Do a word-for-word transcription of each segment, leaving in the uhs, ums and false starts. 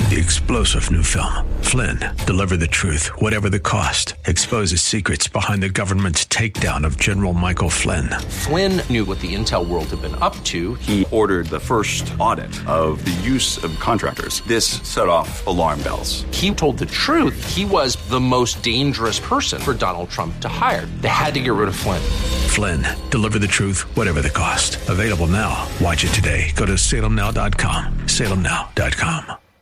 The explosive new film, Flynn, deliver the truth, whatever the cost, exposes secrets behind the government's takedown of General Michael Flynn. Flynn knew what the intel world had been up to. He ordered the first audit of the use of contractors. This set off alarm bells. He told the truth. He was the most dangerous person for Donald Trump to hire. They had to get rid of Flynn. Flynn, deliver the truth, whatever the cost. Available now. Watch it today. Go to salem now dot com. salem now dot com.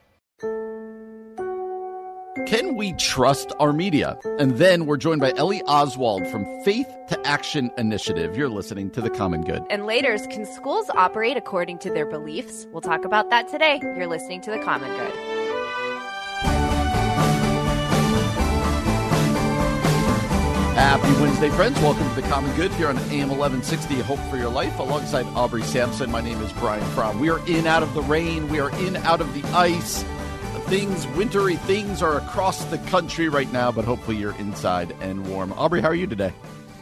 Can we trust our media? And then we're joined by Ellie Oswald from Faith to Action Initiative. You're listening to The Common Good. And later, can schools operate according to their beliefs? We'll talk about that today. You're listening to The Common Good. Happy Wednesday, friends. Welcome to The Common Good here on A M eleven sixty, Hope for Your Life. Alongside Aubrey Sampson, my name is Brian Fromm. We are in out of the rain. We are in out of the ice. Things, wintry things are across the country right now, but hopefully you're inside and warm. Aubrey, how are you today?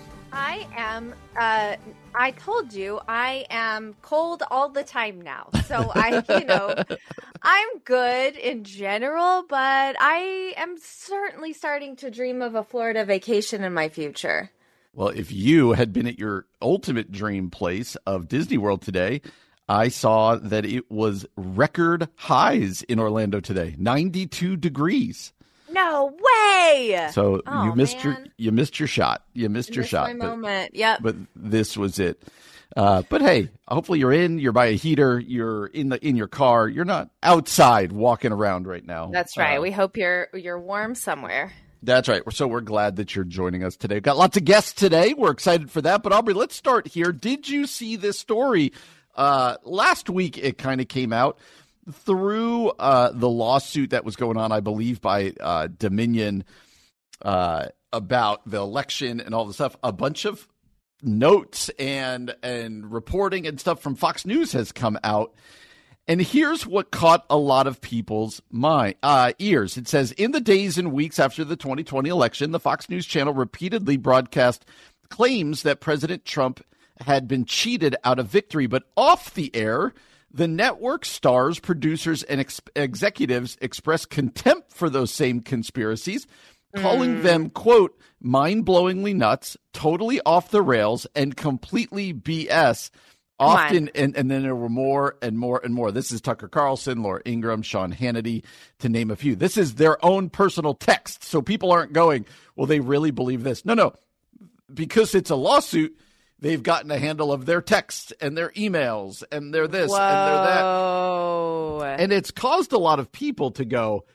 I am, uh, I told you, I am cold all the time now. So I, you know, I'm good in general, but I am certainly starting to dream of a Florida vacation in my future. Well, if you had been at your ultimate dream place of Disney World today, I saw that it was record highs in Orlando today, ninety-two degrees. No way! So oh, you missed man. your you missed your shot. You missed I your missed shot. My but, moment. Yep. But this was it. Uh, but hey, hopefully you're in. You're by a heater. You're in the in your car. You're not outside walking around right now. That's right. Uh, we hope you're you're warm somewhere. That's right. So we're glad that you're joining us today. We've got lots of guests today. We're excited for that. But Aubrey, let's start here. Did you see this story? Uh, last week, it kind of came out through uh, the lawsuit that was going on, I believe, by uh, Dominion uh, about the election and all the stuff. A bunch of notes and and reporting and stuff from Fox News has come out. And here's what caught a lot of people's mind, uh, ears. It says, in the days and weeks after the twenty twenty election, the Fox News channel repeatedly broadcast claims that President Trump had been cheated out of victory. But off the air, the network stars, producers, and ex- executives expressed contempt for those same conspiracies, calling mm. them, quote, mind-blowingly nuts, totally off the rails, and completely B S. Often, and, and then there were more and more and more. This is Tucker Carlson, Laura Ingraham, Sean Hannity, to name a few. This is their own personal text. So people aren't going, well, they really believe this. No, no. Because it's a lawsuit, they've gotten a handle of their texts and their emails and their this Whoa. and their that. And it's caused a lot of people to go,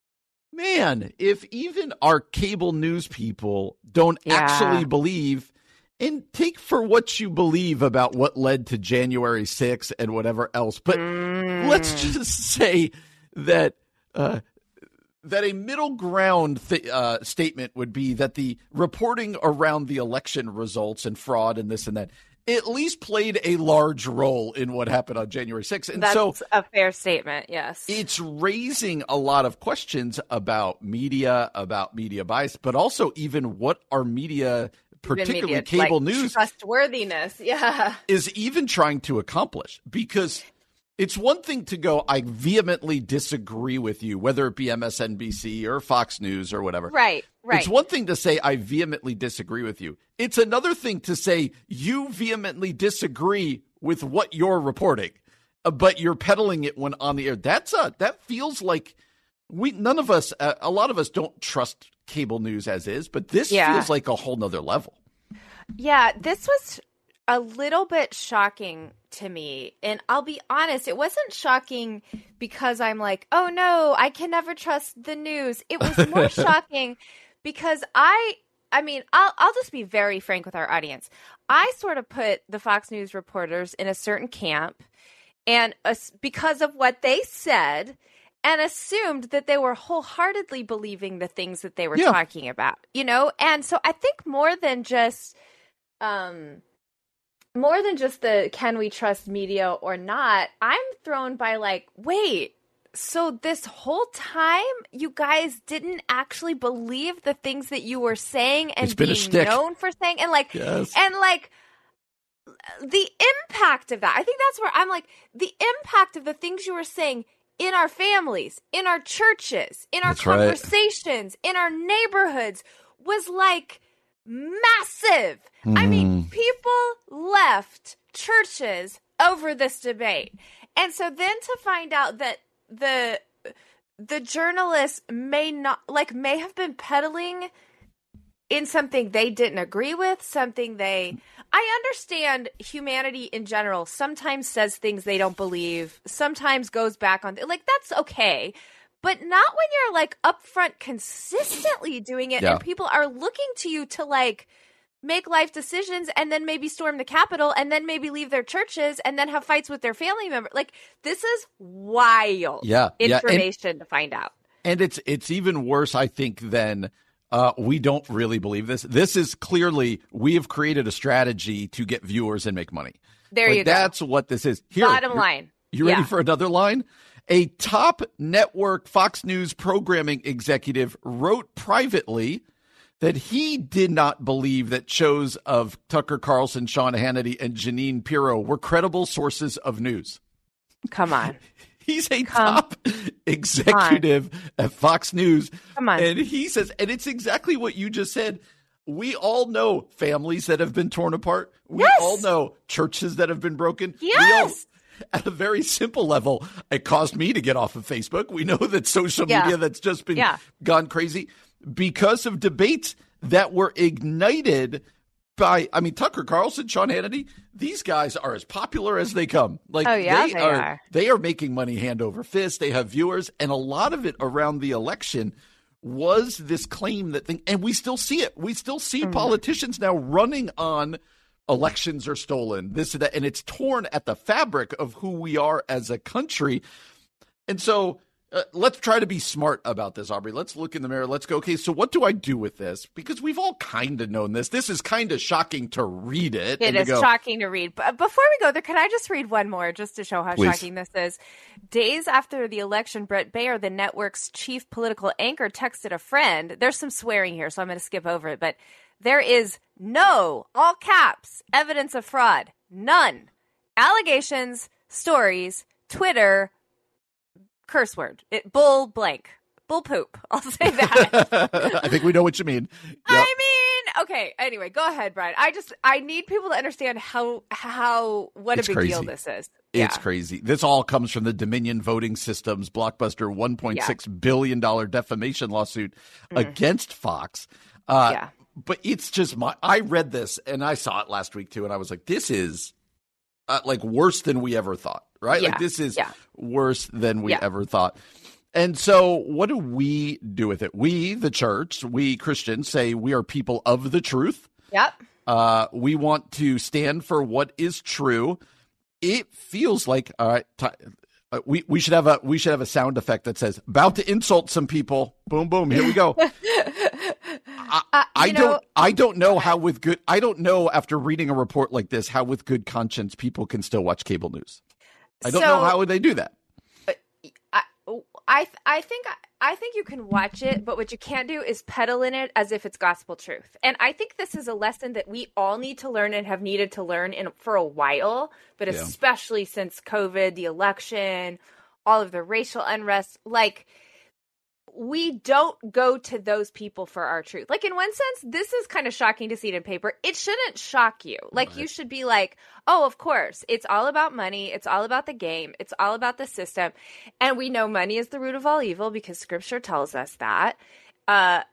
man, if even our cable news people don't yeah. actually believe, and take for what you believe about what led to January sixth and whatever else. But mm. let's just say that uh, that a middle ground th- uh, statement would be that the reporting around the election results and fraud and this and that at least played a large role in what happened on January sixth. And That's so a fair statement, yes. It's raising a lot of questions about media, about media bias, but also even what our media, particularly media, cable like news, trustworthiness, yeah, is even trying to accomplish. Because it's one thing to go, I vehemently disagree with you, whether it be M S N B C or Fox News or whatever. Right, right. It's one thing to say, I vehemently disagree with you. It's another thing to say, you vehemently disagree with what you're reporting, uh, but you're peddling it when on the air. That's a, that feels like we, none of us, uh, a lot of us don't trust cable news as is, but this yeah. feels like a whole nother level. Yeah, this was a little bit shocking to me. And I'll be honest, it wasn't shocking because I'm like, oh no, I can never trust the news. It was more shocking because I, I mean, I'll, I'll just be very frank with our audience. I sort of put the Fox News reporters in a certain camp and uh, because of what they said, and assumed that they were wholeheartedly believing the things that they were yeah. talking about, you know? And so I think more than just, um, more than just the can we trust media or not, I'm thrown by like, wait, so this whole time you guys didn't actually believe the things that you were saying and being known for saying, and like, yes. and like the impact of that. I think that's where I'm like, the impact of the things you were saying in our families, in our churches, in our That's right. conversations, in our neighborhoods was like massive. Mm. I mean, people left churches over this debate. And so then to find out that the the journalists may not like may have been peddling in something they didn't agree with, something they I understand humanity in general sometimes says things they don't believe, sometimes goes back on like that's okay. But not when you're like upfront consistently doing it yeah. and people are looking to you to like make life decisions and then maybe storm the Capitol and then maybe leave their churches and then have fights with their family members. Like this is wild yeah, information yeah. And, to find out. And it's it's even worse, I think, than uh, we don't really believe this. This is clearly we have created a strategy to get viewers and make money. There like, you go. That's what this is. Here, Bottom line. You ready yeah. for another line? A top network Fox News programming executive wrote privately that he did not believe that shows of Tucker Carlson, Sean Hannity, and Jeanine Pirro were credible sources of news. Come on. He's a Come top executive at Fox News. Come on. And he says, and it's exactly what you just said. We all know families that have been torn apart. We yes. all know churches that have been broken. Yes. We all, at a very simple level, it caused me to get off of Facebook. We know that social yeah. media that's just been yeah. gone crazy because of debates that were ignited by, I mean, Tucker Carlson, Sean Hannity, these guys are as popular as they come. Like, oh, yeah, they, they are, are. They are making money hand over fist. They have viewers. And a lot of it around the election was this claim that thing. And we still see it. We still see mm-hmm. politicians now running on elections are stolen, this and that. And it's torn at the fabric of who we are as a country. And so uh, let's try to be smart about this, Aubrey. Let's look in the mirror. Let's go, okay, so what do I do with this? Because we've all kind of known this. This is kind of shocking to read it. It is go, shocking to read. But before we go there, can I just read one more just to show how Please. shocking this is? Days after the election, Brett Baer, the network's chief political anchor, texted a friend. There's some swearing here, so I'm going to skip over it. But there is no, all caps, evidence of fraud. None. Allegations, stories, Twitter, curse word. It, bull blank. Bull poop. I'll say that. I think we know what you mean. Yep. I mean, okay. Anyway, go ahead, Brian. I just, I need people to understand how, how, what it's a big crazy. deal this is. It's yeah. crazy. This all comes from the Dominion Voting Systems blockbuster one point six yeah. billion dollars defamation lawsuit mm. against Fox. Uh, yeah. But it's just my, I read this and I saw it last week too. And I was like, this is uh, like worse than we ever thought, right? Yeah. Like this is yeah. worse than we yeah. ever thought. And so what do we do with it? We, the church, we Christians say we are people of the truth. Yep. Uh, we want to stand for what is true. It feels like, all right, t- uh, we, we should have a, we should have a sound effect that says about to insult some people. Boom, boom. Here we go. I, uh, I know, don't, I don't know how with good, I don't know after reading a report like this, how with good conscience people can still watch cable news. I don't so, know how would they do that. I, I, I think, I think you can watch it, but what you can't do is peddle in it as if it's gospel truth. And I think this is a lesson that we all need to learn and have needed to learn in for a while, but yeah. especially since COVID, the election, all of the racial unrest, like, we don't go to those people for our truth. Like, in one sense, this is kind of shocking to see it in paper. It shouldn't shock you. Like, right. you should be like, oh, of course, it's all about money. It's all about the game. It's all about the system. And we know money is the root of all evil because scripture tells us that. Uh,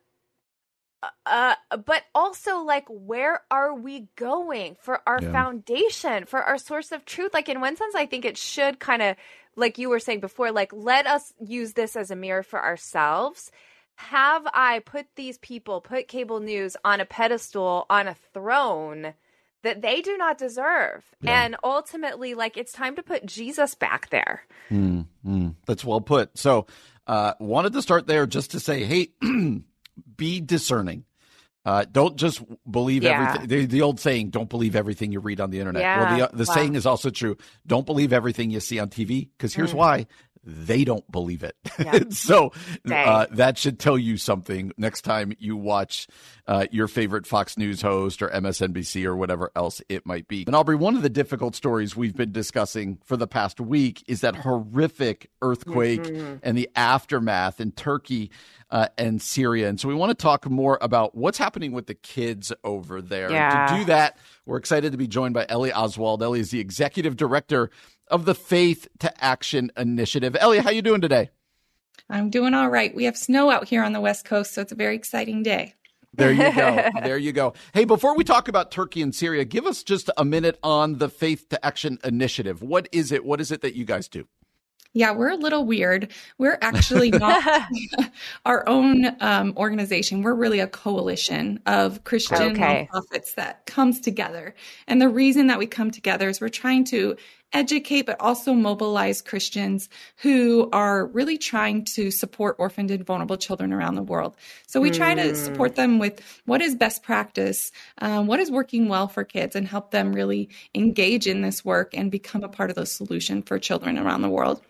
uh, but also, like, where are we going for our yeah. foundation, for our source of truth? Like, in one sense, I think it should kind of, like you were saying before, like, let us use this as a mirror for ourselves. Have I put these people, put cable news on a pedestal, on a throne that they do not deserve? Yeah. And ultimately, like, it's time to put Jesus back there. Mm, mm, that's well put. So uh, wanted to start there just to say, hey, be discerning. Uh, don't just believe yeah. everything. The, the old saying, don't believe everything you read on the internet. Yeah. Well, the, the wow. saying is also true. Don't believe everything you see on T V, because here's mm. why. they don't believe it. Yeah. So uh, that should tell you something next time you watch uh, your favorite Fox News host or M S N B C or whatever else it might be. And Aubrey, one of the difficult stories we've been discussing for the past week is that horrific earthquake mm-hmm. and the aftermath in Turkey uh, and Syria. And so we want to talk more about what's happening with the kids over there. Yeah. And to do that, we're excited to be joined by Ellie Oswald. Ellie is the executive director of the Faith to Action Initiative. Ellie, how you doing today? I'm doing all right. We have snow out here on the West Coast, so it's a very exciting day. There you go. There you go. Hey, before we talk about Turkey and Syria, give us just a minute on the Faith to Action Initiative. What is it? What is it that you guys do? Yeah, we're a little weird. We're actually not our own um, organization. We're really a coalition of Christian okay. nonprofits that comes together. And the reason that we come together is we're trying to educate, but also mobilize Christians who are really trying to support orphaned and vulnerable children around the world. So we try mm. to support them with what is best practice, um, what is working well for kids, and help them really engage in this work and become a part of the solution for children around the world.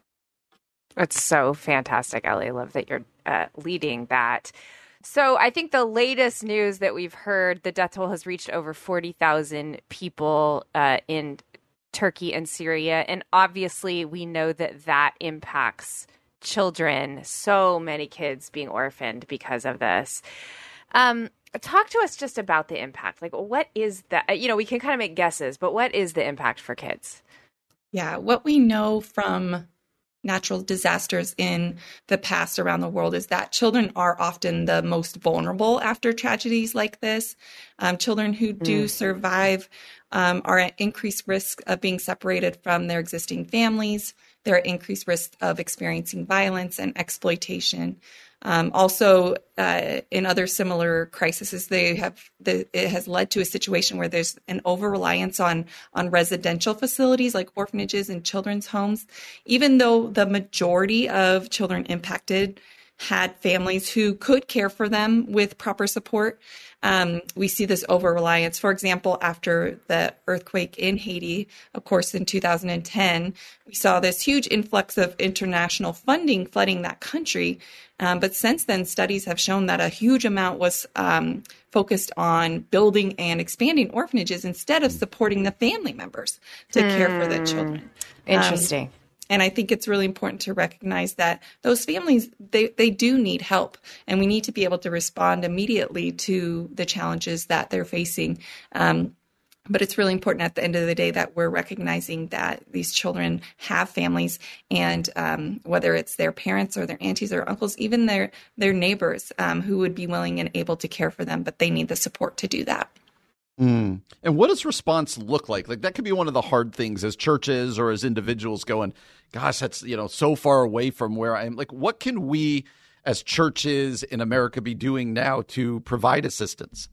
It's so fantastic, Ellie. I love that you're uh, leading that. So I think the latest news that we've heard, the death toll has reached over forty thousand people uh, in Turkey and Syria. And obviously, we know that that impacts children, so many kids being orphaned because of this. Um, talk to us just about the impact. Like, what is that? You know, we can kind of make guesses, but what is the impact for kids? Yeah, what we know from natural disasters in the past around the world is that children are often the most vulnerable after tragedies like this. Um, children who do mm. survive um, are at increased risk of being separated from their existing families. They're at increased risk of experiencing violence and exploitation. Um, also, uh, in other similar crises, they have the, it has led to a situation where there's an over-reliance on on residential facilities like orphanages and children's homes, even though the majority of children impacted had families who could care for them with proper support. Um, we see this over-reliance. For example, after the earthquake in Haiti, of course, in two thousand ten, we saw this huge influx of international funding flooding that country. Um, but since then, studies have shown that a huge amount was um, focused on building and expanding orphanages instead of supporting the family members to hmm. care for the children. Interesting. Um, And I think it's really important to recognize that those families, they, they do need help, and we need to be able to respond immediately to the challenges that they're facing. Um, but it's really important at the end of the day that we're recognizing that these children have families, and um, whether it's their parents or their aunties or uncles, even their, their neighbors um, who would be willing and able to care for them, but they need the support to do that. Mm. And what does response look like? Like that could be one of the hard things as churches or as individuals going, gosh, that's, you know, so far away from where I am. Like, what can we as churches in America be doing now to provide assistance?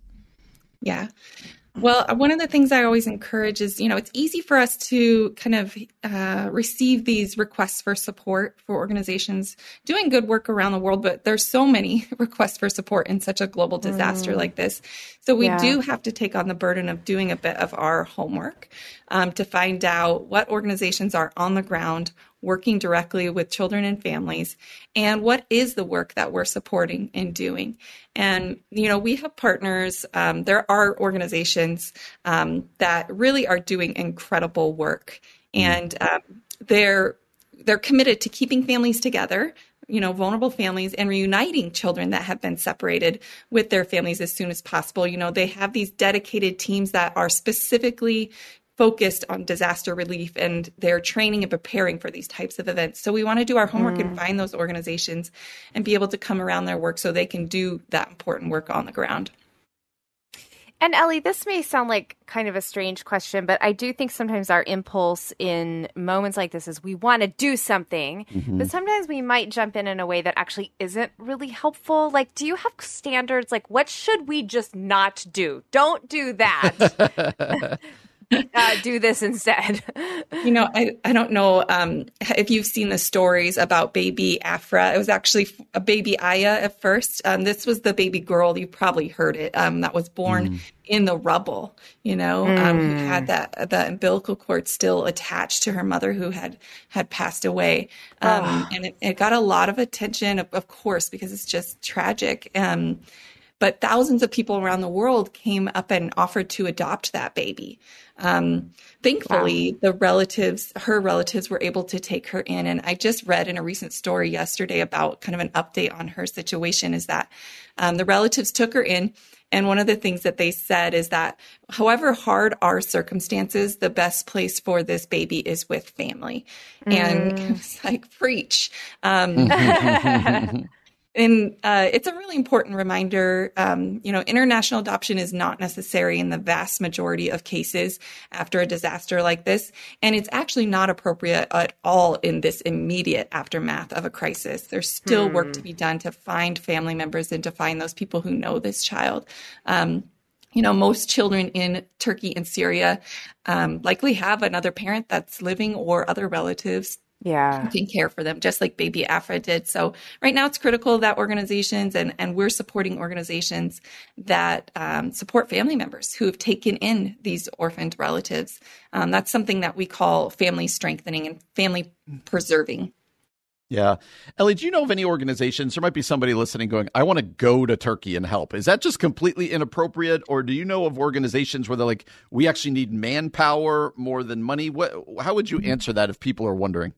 Yeah. Well, one of the things I always encourage is, you know, it's easy for us to kind of uh, receive these requests for support for organizations doing good work around the world, but there's so many requests for support in such a global disaster mm. like this. So we yeah. do have to take on the burden of doing a bit of our homework um, to find out what organizations are on the ground working directly with children and families, and what is the work that we're supporting and doing. And, you know, we have partners. Um, there are organizations um, that really are doing incredible work, and um, they're they're committed to keeping families together, you know, vulnerable families, and reuniting children that have been separated with their families as soon as possible. You know, they have these dedicated teams that are specifically focused on disaster relief, and they're training and preparing for these types of events. So we want to do our homework mm. and find those organizations and be able to come around their work so they can do that important work on the ground. And Ellie, this may sound like kind of a strange question, but I do think sometimes our impulse in moments like this is we want to do something, mm-hmm. but sometimes we might jump in in a way that actually isn't really helpful. Like, do you have standards? Like, what should we just not do? Don't do that. uh, do this instead. You know, I, I don't know um, if you've seen the stories about baby Afra. It was actually a baby Aya at first. Um, this was the baby girl, you probably heard it, um, that was born mm. in the rubble, you know, mm. um, who had that the umbilical cord still attached to her mother who had, had passed away. Um, oh. And it, it got a lot of attention, of, of course, because it's just tragic. Um But thousands of people around the world came up and offered to adopt that baby. Um, thankfully, wow. the relatives, her relatives were able to take her in. And I just read in a recent story yesterday about kind of an update on her situation is that um, the relatives took her in. And one of the things that they said is that however hard our circumstances, the best place for this baby is with family. Mm. And it was like, preach. Um, And uh, it's a really important reminder, um, you know, international adoption is not necessary in the vast majority of cases after a disaster like this. And it's actually not appropriate at all in this immediate aftermath of a crisis. There's still hmm. work to be done to find family members and to find those people who know this child. Um, you know, most children in Turkey and Syria um, likely have another parent that's living or other relatives Yeah. who can care for them, just like baby Afra did. So right now it's critical that organizations, and, and we're supporting organizations that um, support family members who have taken in these orphaned relatives. Um, that's something that we call family strengthening and family preserving. Yeah. Ellie, do you know of any organizations? There might be somebody listening going, I want to go to Turkey and help. Is that just completely inappropriate? Or do you know of organizations where they're like, we actually need manpower more than money? What, how would you answer that if people are wondering?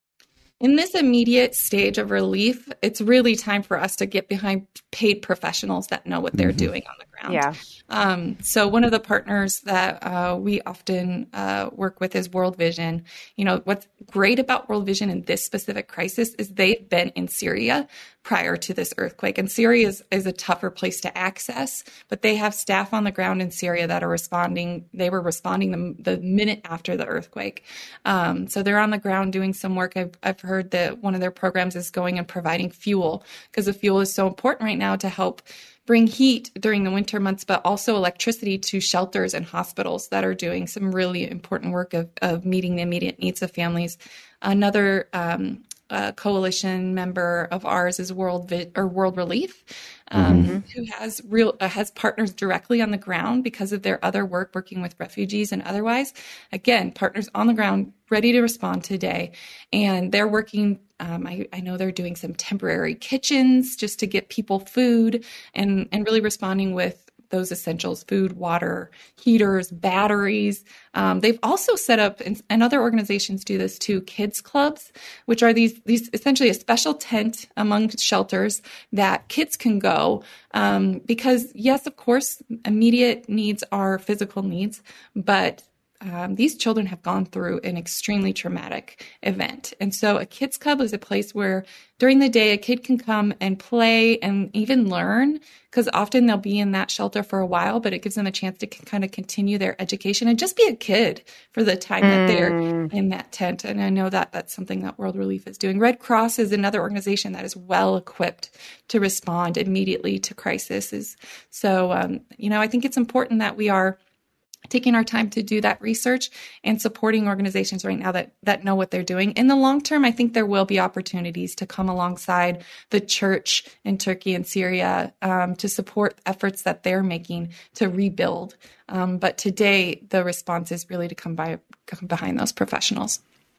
In this immediate stage of relief, it's really time for us to get behind paid professionals that know what they're mm-hmm. doing on the ground. Yeah. Um, so one of the partners that uh, we often uh, work with is World Vision. You know, what's great about World Vision in this specific crisis is they've been in Syria prior to this earthquake. And Syria is, is a tougher place to access, but they have staff on the ground in Syria that are responding. They were responding the, the minute after the earthquake. Um, so they're on the ground doing some work. I've, I've heard that one of their programs is going and providing fuel, because the fuel is so important right now to help bring heat during the winter months, but also electricity to shelters and hospitals that are doing some really important work of, of meeting the immediate needs of families. Another um, uh, coalition member of ours is World Vi- or World Relief, um, mm-hmm. who has real uh, has partners directly on the ground because of their other work working with refugees and otherwise. Again, partners on the ground ready to respond today, and they're working. Um, I, I know they're doing some temporary kitchens just to get people food and, and really responding with those essentials, food, water, heaters, batteries. Um, they've also set up, and, and other organizations do this too, kids clubs, which are these, these essentially a special tent among shelters that kids can go. Um, because yes, of course, immediate needs are physical needs, but Um, these children have gone through an extremely traumatic event. And so a kids club is a place where during the day, a kid can come and play and even learn, because often they'll be in that shelter for a while, but it gives them a chance to c- kind of continue their education and just be a kid for the time mm. that they're in that tent. And I know that that's something that World Relief is doing. Red Cross is another organization that is well equipped to respond immediately to crises. So, um, you know, I think it's important that we are taking our time to do that research and supporting organizations right now that, that know what they're doing. In the long term, I think there will be opportunities to come alongside the church in Turkey and Syria um, to support efforts that they're making to rebuild. Um, but today, the response is really to come, by, come behind those professionals.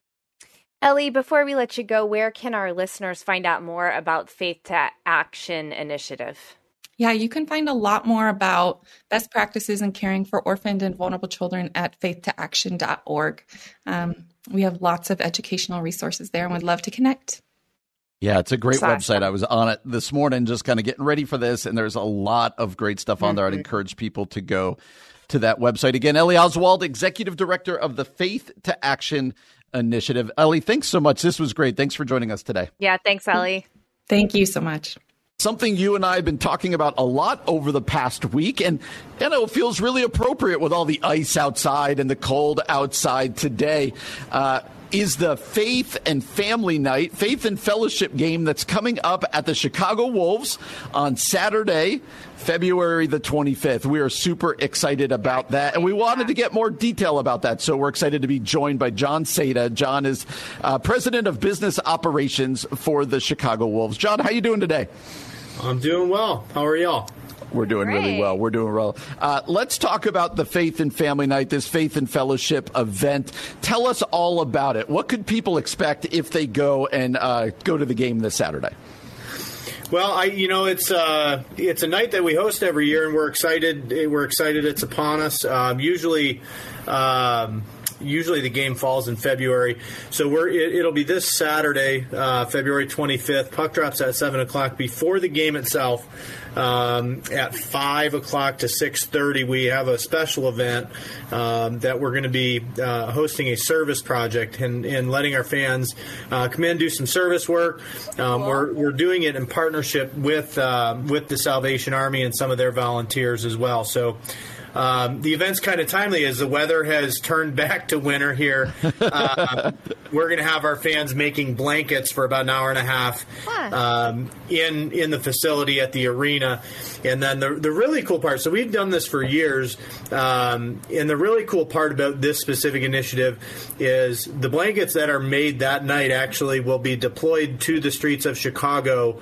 Ellie, before we let you go, where can our listeners find out more about Faith to Action Initiative? Yeah, you can find a lot more about best practices in caring for orphaned and vulnerable children at faith to action dot org. Um, we have lots of educational resources there and would love to connect. Yeah, it's a great Awesome. website. I was on it this morning just kind of getting ready for this, and there's a lot of great stuff on mm-hmm. there. I'd encourage people to go to that website. Again, Ellie Oswald, Executive Director of the Faith to Action Initiative. Ellie, thanks so much. This was great. Thanks for joining us today. Yeah, thanks, Ellie. Thank you so much. Something you and I have been talking about a lot over the past week, and you know, it feels really appropriate with all the ice outside and the cold outside today. Uh, is the Faith and Family Night, Faith and Fellowship game that's coming up at the Chicago Wolves on Saturday, February the twenty-fifth. We are super excited about that, and we wanted to get more detail about that, so we're excited to be joined by John Seda. John is uh, President of Business Operations for the Chicago Wolves. John, how you doing today? I'm doing well. How are y'all? We're doing Great. really well. We're doing well. Uh, let's talk about the Faith and Family Night, this Faith and Fellowship event. Tell us all about it. What could people expect if they go and uh, go to the game this Saturday? Well, I, you know, it's uh, it's a night that we host every year, and we're excited. We're excited it's upon us. Um, usually, um, usually the game falls in February, so we're it, it'll be this Saturday, uh, February twenty-fifth. Puck drops at seven o'clock before the game itself. Um, at five o'clock to six thirty, we have a special event um, that we're going to be uh, hosting a service project and, and letting our fans uh, come in, do some service work. Um, we're we're doing it in partnership with uh, with the Salvation Army and some of their volunteers as well. So. Um, the event's kind of timely as the weather has turned back to winter here. Uh, we're going to have our fans making blankets for about an hour and a half um, in in the facility at the arena. And then the the really cool part, so we've done this for years, um, and the really cool part about this specific initiative is the blankets that are made that night actually will be deployed to the streets of Chicago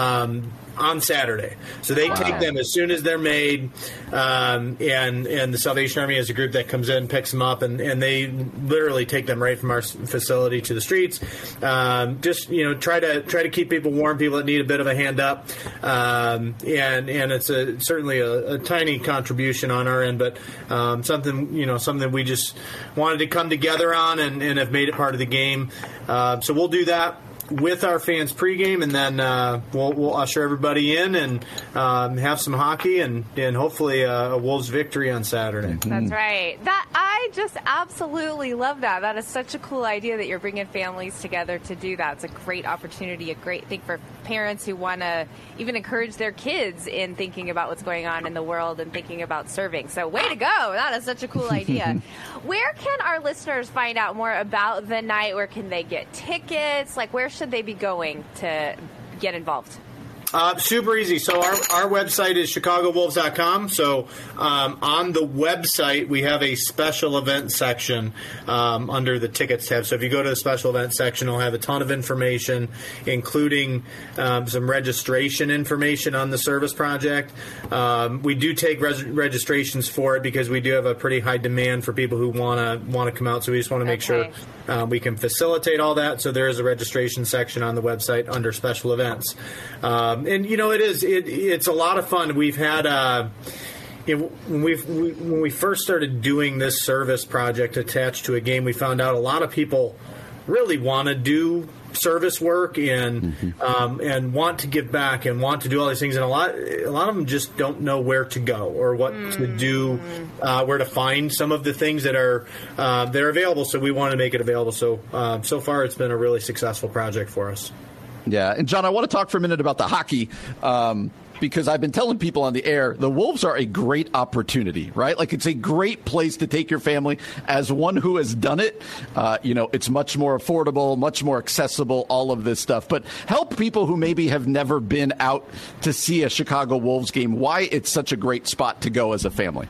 um on Saturday. So they wow. take them as soon as they're made, um, and and the Salvation Army is a group that comes in, picks them up, and, and they literally take them right from our facility to the streets. Um, just, you know, try to try to keep people warm, people that need a bit of a hand up. Um, and and it's a certainly a, a tiny contribution on our end, but um, something, you know, something we just wanted to come together on and, and have made it part of the game. Uh, so we'll do that with our fans pregame, and then uh, we'll, we'll usher everybody in and um, have some hockey and, and hopefully a, a Wolves victory on Saturday. That's right. That I just absolutely love that. That is such a cool idea that you're bringing families together to do that. It's a great opportunity, a great thing for parents who want to even encourage their kids in thinking about what's going on in the world and thinking about serving. So way to go. That is such a cool idea. Where can our listeners find out more about the night? Where can they get tickets? Like, where should they be going to get involved? Uh, super easy. So our, our website is chicago wolves dot com. So um, on the website, we have a special event section um, under the tickets tab. So if you go to the special event section, it'll have a ton of information, including um, some registration information on the service project. Um, we do take res- registrations for it because we do have a pretty high demand for people who want to want to come out. So we just want to make okay. sure uh, we can facilitate all that. So there is a registration section on the website under special events. Um, And, you know, it is, it, it's a lot of fun. We've had, uh, you know, when, we've, we, when we first started doing this service project attached to a game, we found out a lot of people really want to do service work and mm-hmm. um, and want to give back and want to do all these things. And a lot, a lot of them just don't know where to go or what mm. to do, uh, where to find some of the things that are uh, that are available. So we want to make it available. So uh, so far, it's been a really successful project for us. Yeah, and John, I want to talk for a minute about the hockey um, because I've been telling people on the air, the Wolves are a great opportunity, right? Like, it's a great place to take your family. As one who has done it, uh, you know, it's much more affordable, much more accessible, all of this stuff. But help people who maybe have never been out to see a Chicago Wolves game, why it's such a great spot to go as a family.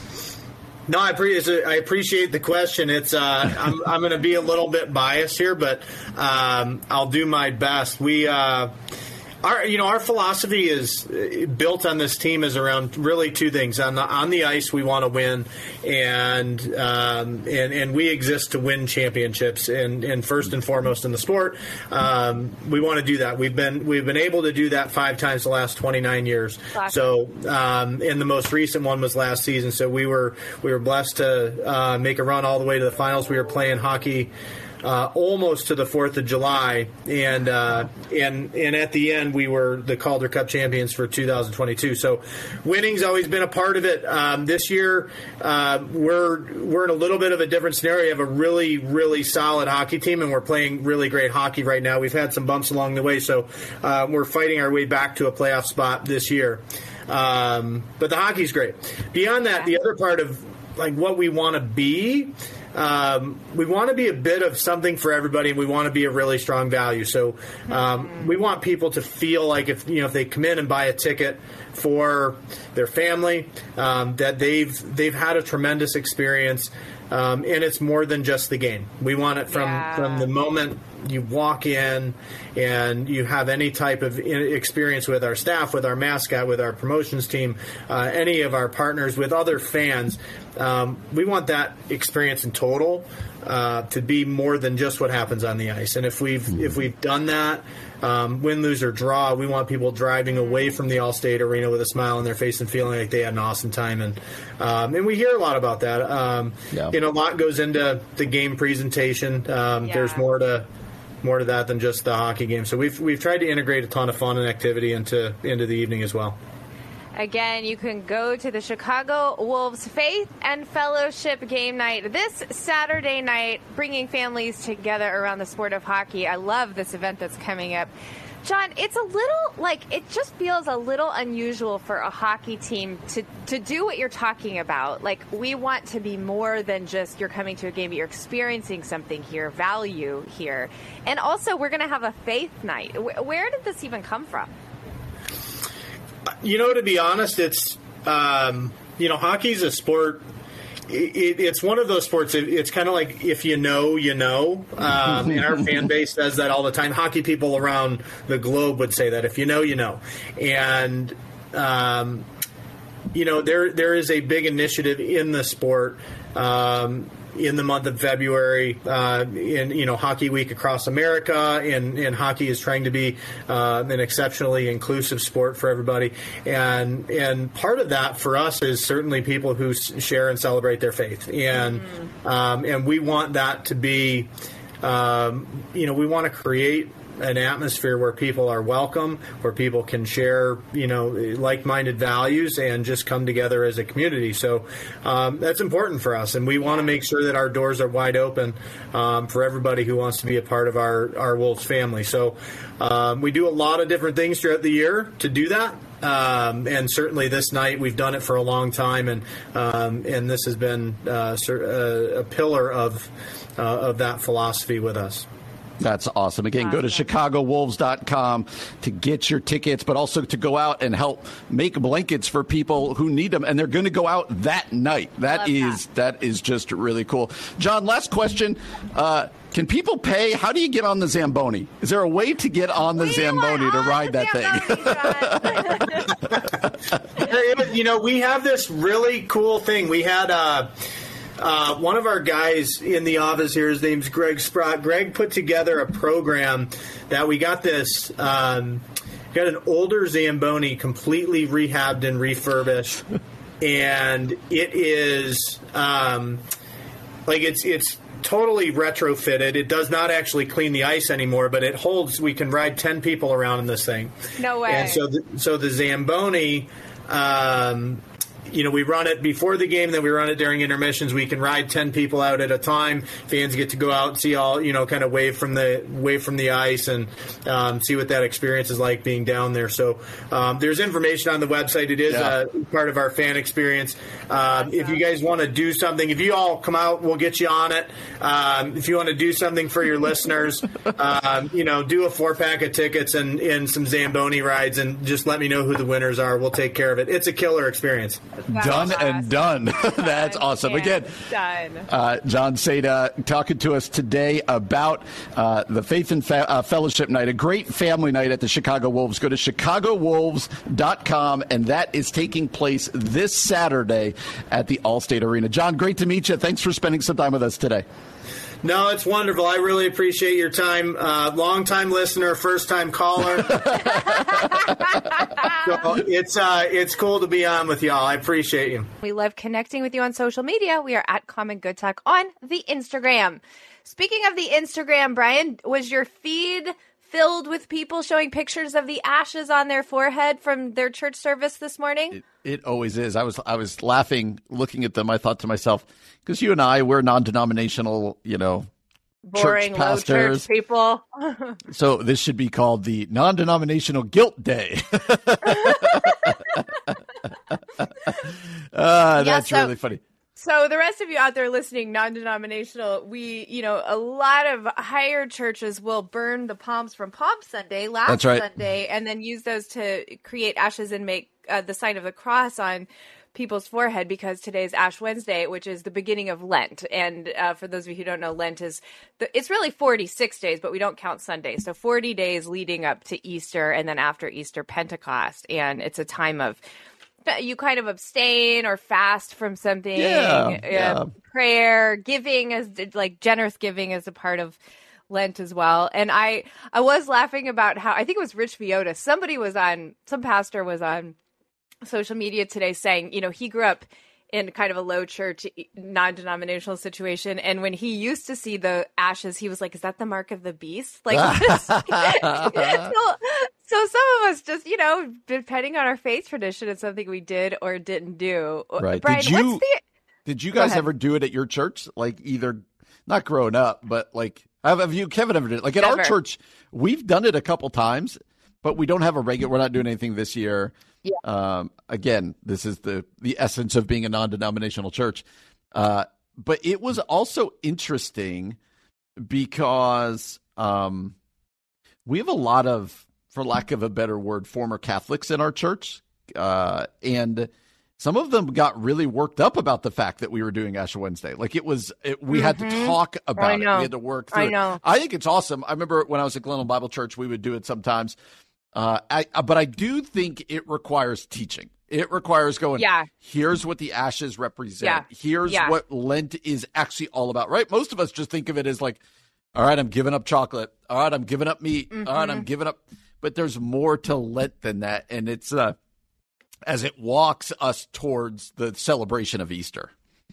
No, I appreciate I appreciate the question. It's uh, I'm I'm going to be a little bit biased here, but um, I'll do my best. We uh, our you know our philosophy is built on this team is around really two things. On the on the ice, we want to win, and um, and and we exist to win championships. And, and first and foremost in the sport, um, we want to do that. We've been we've been able to do that five times the last twenty-nine years. Last so, um, and the most recent one was last season. So we were we were blessed to uh, make a run all the way to the finals. We were playing hockey uh, almost to the fourth of July, and uh, and and at the end we were the Calder Cup champions for two thousand twenty-two. So winning's always been a part of it. Um, this year uh, we're we're in a little bit of a different scenario. We have a really really solid hockey team, and we're playing really great hockey right now. We've had some bumps along the way, so uh, we're fighting our way back to a playoff spot this year. Um, but the hockey's great. Beyond that, the other part of like what we want to be. um, we want to be a bit of something for everybody, and we want to be a really strong value. So um, we want people to feel like if you know if they come in and buy a ticket for their family, um, that they've they've had a tremendous experience. Um, and it's more than just the game. We want it from, yeah. from the moment you walk in and you have any type of experience with our staff, with our mascot, with our promotions team, uh, any of our partners, with other fans. Um, we want that experience in total uh, to be more than just what happens on the ice. And if we've if we've done that, um, win, lose, or draw, we want people driving away from the Allstate Arena with a smile on their face and feeling like they had an awesome time. And um, and we hear a lot about that. Um, yeah. You know, a lot goes into the game presentation. Um, yeah. There's more to more to that than just the hockey game. So we've we've tried to integrate a ton of fun and activity into into the evening as well. Again, you can go to the Chicago Wolves Faith and Fellowship game night this Saturday night, bringing families together around the sport of hockey. I love this event that's coming up. John, it's a little, like, it just feels a little unusual for a hockey team to, to do what you're talking about. Like, we want to be more than just you're coming to a game, but you're experiencing something here, value here. And also, we're going to have a faith night. Where did this even come from? You know, to be honest, it's, um, you know, hockey's a sport. It, it's one of those sports. It, it's kind of like if you know, you know. Um, and our fan base says that all the time. Hockey people around the globe would say that if you know, you know. And, um, you know, there there is a big initiative in the sport um, in the month of February, uh, in you know Hockey Week across America, and, and hockey is trying to be uh, an exceptionally inclusive sport for everybody. And and part of that for us is certainly people who share and celebrate their faith, and mm-hmm. um, and we want that to be, um, you know, we want to create an atmosphere where people are welcome, where people can share, you know, like-minded values and just come together as a community. So um, that's important for us, and we want to make sure that our doors are wide open um, for everybody who wants to be a part of our, our Wolves family. So um, we do a lot of different things throughout the year to do that. Um, and certainly this night we've done it for a long time, and um, and this has been uh, a pillar of uh, of that philosophy with us. That's awesome. Again, awesome. Go to chicago wolves dot com to get your tickets, but also to go out and help make blankets for people who need them. And they're going to go out that night. That Love is that. that is just really cool. John, last question. Uh, can people pay? How do you get on the Zamboni? Is there a way to get on the we Zamboni to ride that thing? You know, we have this really cool thing. We had uh, uh, one of our guys in the office here, his name's Greg Sprott. Greg put together a program that we got this, um, got an older Zamboni completely rehabbed and refurbished. And it is, um, like, it's, it's, totally retrofitted. It does not actually clean the ice anymore, but it holds. We can ride ten people around in this thing. No way. And so, the, so the Zamboni, um, you know, we run it before the game, then we run it during intermissions. We can ride ten people out at a time. Fans get to go out and see all, you know, kind of wave from the wave from the ice and um, see what that experience is like being down there. So um, there's information on the website. It is yeah. a part of our fan experience. Um, if you guys want to do something, if you all come out, we'll get you on it. Um, if you want to do something for your listeners, um, you know, do a four pack of tickets and, and some Zamboni rides, and just let me know who the winners are. We'll take care of it. It's a killer experience. That's done awesome. and done. That's awesome. Again, done. Uh, John Seda talking to us today about uh, the Faith and Fe- uh, Fellowship Night, a great family night at the Chicago Wolves. Go to chicago wolves dot com, and that is taking place this Saturday at the Allstate Arena. John, great to meet you. Thanks for spending some time with us today. No, it's wonderful. I really appreciate your time. Uh, long-time listener, first-time caller. So it's uh, it's cool to be on with y'all. I appreciate you. We love connecting with you on social media. We are at Common Good Talk on the Instagram. Speaking of the Instagram, Brian, was your feed filled with people showing pictures of the ashes on their forehead from their church service this morning? It, it always is. I was I was laughing looking at them. I thought to myself, because you and I, we're non-denominational, you know, boring church low pastors. Church people. So this should be called the non-denominational guilt day. uh, yeah, that's so- really funny. So the rest of you out there listening, non-denominational, we, you know, a lot of higher churches will burn the palms from Palm Sunday, last That's right. Sunday, and then use those to create ashes and make uh, the sign of the cross on people's forehead, because today's Ash Wednesday, which is the beginning of Lent. And uh, for those of you who don't know, Lent is, the, it's really forty-six days, but we don't count Sundays. So forty days leading up to Easter, and then after Easter, Pentecost. And it's a time of, you kind of abstain or fast from something. Yeah, uh, yeah. Prayer, giving, is like generous giving is a part of Lent as well. And I, I was laughing about how, I think it was Rich Villota, somebody was on, some pastor was on social media today saying, you know, he grew up in kind of a low church, non-denominational situation. And when he used to see the ashes, he was like, is that the mark of the beast? Like, so, so some of us just, you know, depending on our faith tradition, it's something we did or didn't do. Right. Brian, did you, what's the... did you guys ever do it at your church? Like either, not growing up, but like, have, have you, Kevin, ever did it? Like at Never. our church, we've done it a couple times, but we don't have a regular, we're not doing anything this year. Yeah. Um, again, this is the, the essence of being a non-denominational church. Uh, but it was also interesting because um, we have a lot of, for lack of a better word, former Catholics in our church. Uh, and some of them got really worked up about the fact that we were doing Ash Wednesday. Like it was, it, we mm-hmm. had to talk about I it. know. We had to work through I know. it. I think it's awesome. I remember when I was at Glenelg Bible Church, we would do it sometimes. Uh, I, but I do think it requires teaching. It requires going, yeah. here's what the ashes represent. Yeah. Here's yeah. what Lent is actually all about, right? Most of us just think of it as like, all right, I'm giving up chocolate. All right, I'm giving up meat. Mm-hmm. All right, I'm giving up. But there's more to Lent than that. And it's uh, as it walks us towards the celebration of Easter.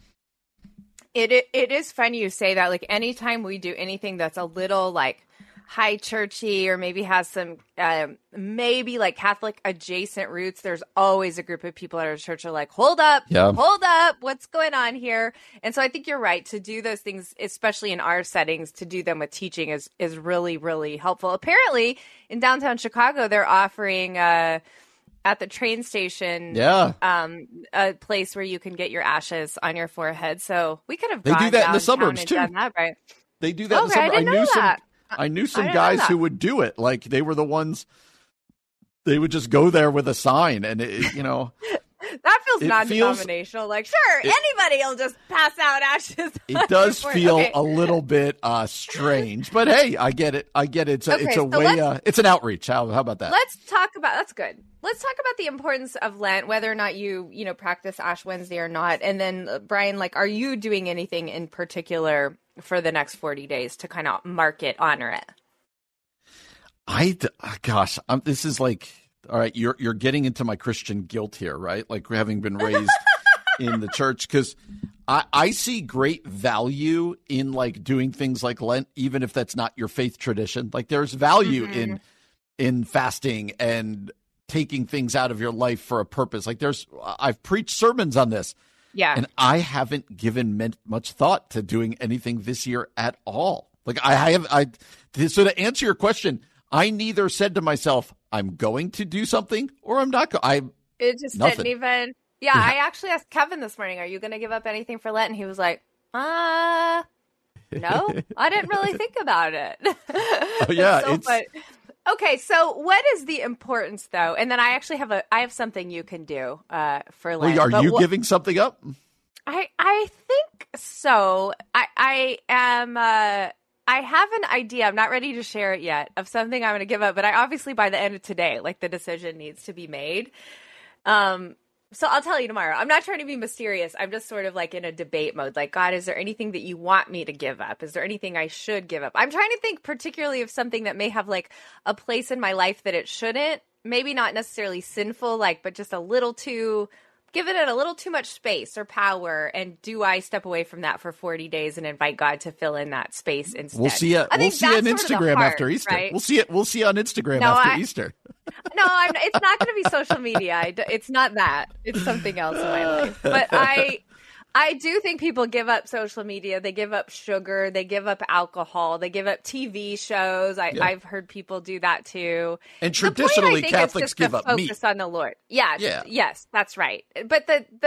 It, it It is funny you say that. Like anytime we do anything that's a little like high churchy or maybe has some um, maybe like Catholic adjacent roots, there's always a group of people at our church are like, hold up, yeah. hold up, what's going on here? And so I think you're right to do those things, especially in our settings, to do them with teaching is is really, really helpful. Apparently in downtown Chicago, they're offering uh, at the train station yeah. um, a place where you can get your ashes on your forehead. So we could have they gone do that in the downtown suburbs and too. done that, right? They do that okay, in the suburbs. I didn't I know knew some, that. I knew some I guys who would do it. Like they were the ones, they would just go there with a sign and, it, you know. That feels it non-denominational. Feels, like, sure, it, anybody will just pass out ashes. It does feel okay. a little bit uh, strange. But hey, I get it. I get it. It's a, okay, it's a so way, uh, it's an outreach. How, how about that? Let's talk about, that's good. Let's talk about the importance of Lent, whether or not you, you know, practice Ash Wednesday or not. And then, uh, Brian, like, are you doing anything in particular for the next forty days to kind of mark it, honor it? I, gosh, I'm, this is like, all right, you're you're getting into my Christian guilt here, right? Like having been raised in the church, because I, I see great value in like doing things like Lent, even if that's not your faith tradition. Like there's value mm-hmm. in in fasting and taking things out of your life for a purpose. Like there's, I've preached sermons on this. Yeah. And I haven't given much thought to doing anything this year at all. Like I, I have, I, so to answer your question, I neither said to myself, I'm going to do something or I'm not going. I It just nothing. didn't even, yeah, yeah, I actually asked Kevin this morning, are you going to give up anything for Lent? And he was like, uh, no, I didn't really think about it. Oh, yeah. so, it's, but, okay, so what is the importance, though? And then I actually have a, I have something you can do uh, for Lent. Well, are but you wh- giving something up? I I think so. I I am. Uh, I have an idea. I'm not ready to share it yet of something I'm going to give up. But I obviously by the end of today, like the decision needs to be made. Um. So I'll tell you tomorrow. I'm not trying to be mysterious. I'm just sort of like in a debate mode. Like, God, is there anything that you want me to give up? Is there anything I should give up? I'm trying to think particularly of something that may have like a place in my life that it shouldn't. Maybe not necessarily sinful, like, but just a little too, giving it a little too much space or power. And do I step away from that for forty days and invite God to fill in that space instead? We'll see. A, we'll see on Instagram heart, after Easter. Right? We'll see it. We'll see on Instagram no, after I, Easter. No, I'm, it's not going to be social media. I, it's not that. It's something else in my life. But I, I do think people give up social media. They give up sugar. They give up alcohol. They give up T V shows. I, yeah. I've heard people do that too. And traditionally, point, Catholics give up focus meat. Focus on the Lord. Yeah, yeah. Yes, that's right. But the the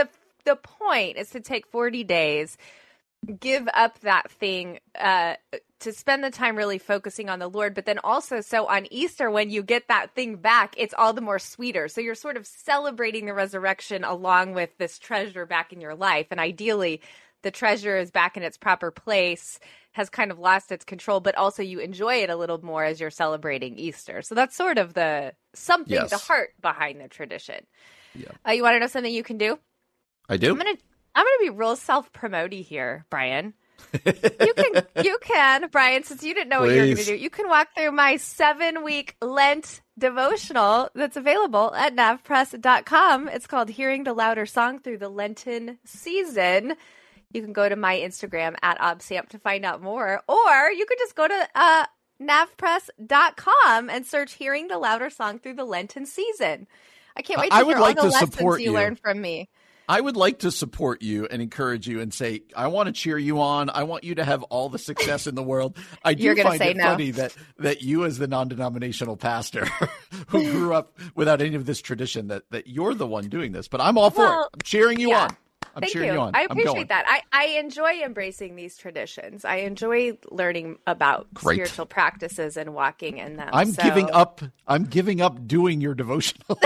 the point is to take forty days, give up that thing, uh, to spend the time really focusing on the Lord. But then also, so on Easter, when you get that thing back, it's all the more sweeter. So you're sort of celebrating the resurrection along with this treasure back in your life. And ideally, the treasure is back in its proper place, has kind of lost its control, but also you enjoy it a little more as you're celebrating Easter. So that's sort of the something, yes. the heart behind the tradition. Yeah. Uh, you want to know something you can do? I do. I'm gonna I'm gonna be real self-promoting here, Brian. you can you can, Brian, since you didn't know Please. what you were gonna do, you can walk through my seven-week Lent devotional that's available at nav press dot com. It's called Hearing the Louder Song Through the Lenten Season. You can go to my Instagram at obsamp to find out more, or you could just go to uh, nav press dot com and search Hearing the Louder Song Through the Lenten Season. I can't wait to I hear like all the to lessons support you you. learn from me. I would like to support you and encourage you and say, I want to cheer you on. I want you to have all the success in the world. I do You're find say it no. funny that, that you as the non-denominational pastor who grew up without any of this tradition, that, that you're the one doing this. But I'm all for well, it. I'm cheering you yeah. on. I'm Thank cheering you. you on. I I'm appreciate going. that. I, I enjoy embracing these traditions. I enjoy learning about Great. spiritual practices and walking in them. I'm so. giving up. I'm giving up doing your devotional.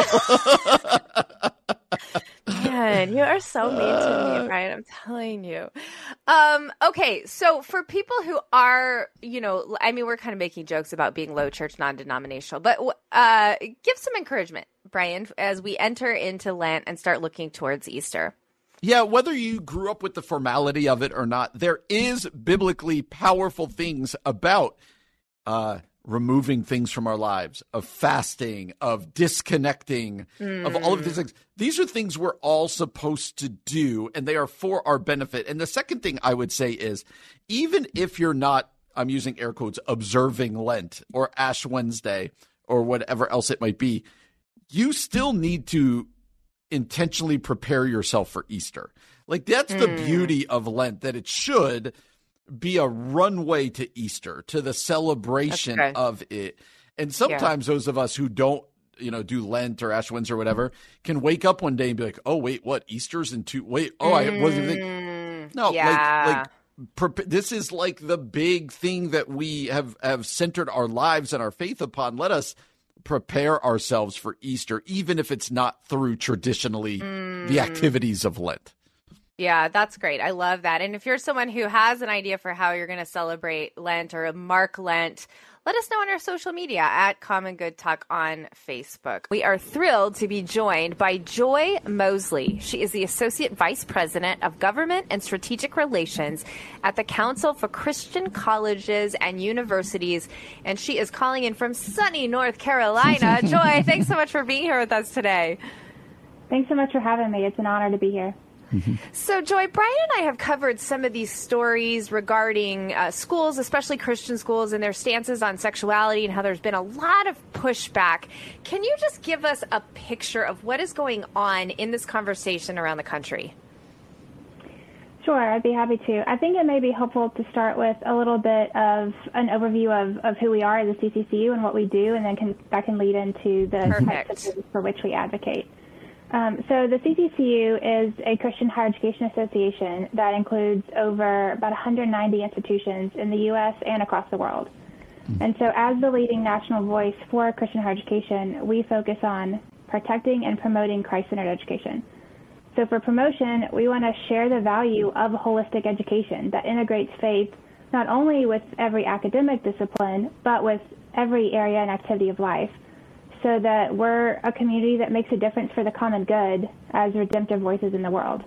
Man, you are so mean to me, Brian. I'm telling you. Um, okay, so for people who are, you know, I mean, we're kind of making jokes about being low church, non-denominational, but uh, give some encouragement, Brian, as we enter into Lent and start looking towards Easter. Yeah, whether you grew up with the formality of it or not, there is biblically powerful things about uh, removing things from our lives, of fasting, of disconnecting, mm. of all of these things. These are things we're all supposed to do, and they are for our benefit. And the second thing I would say is, even if you're not, I'm using air quotes, observing Lent or Ash Wednesday or whatever else it might be, you still need to intentionally prepare yourself for Easter. Like, that's the mm. beauty of Lent, that it should be a runway to Easter, to the celebration okay. of it. And sometimes yeah. those of us who don't, you know, do Lent or Ash Wednesday or whatever, can wake up one day and be like, oh, wait, what? Easter's in two, wait, oh, mm. I wasn't thinking. No, yeah. like, like, pre- this is like the big thing that we have, have centered our lives and our faith upon. Let us prepare ourselves for Easter, even if it's not through traditionally mm. the activities of Lent. Yeah, that's great. I love that. And if you're someone who has an idea for how you're going to celebrate Lent or mark Lent, let us know on our social media at Common Good Talk on Facebook. We are thrilled to be joined by Joy Mosley. She is the Associate Vice President of Government and Strategic Relations at the Council for Christian Colleges and Universities, and she is calling in from sunny North Carolina. Joy, thanks so much for being here with us today. Thanks so much for having me. It's an honor to be here. Mm-hmm. So, Joy, Brian and I have covered some of these stories regarding uh, schools, especially Christian schools, and their stances on sexuality and how there's been a lot of pushback. Can you just give us a picture of what is going on in this conversation around the country? Sure, I'd be happy to. I think it may be helpful to start with a little bit of an overview of, of who we are as a C C C U and what we do, and then can, that can lead into the types of things for which we advocate. Um, so the C C C U is a Christian higher education association that includes over about one hundred ninety institutions in the U S and across the world. Mm-hmm. And so as the leading national voice for Christian higher education, we focus on protecting and promoting Christ-centered education. So for promotion, we want to share the value of holistic education that integrates faith not only with every academic discipline, but with every area and activity of life, so that we're a community that makes a difference for the common good as redemptive voices in the world.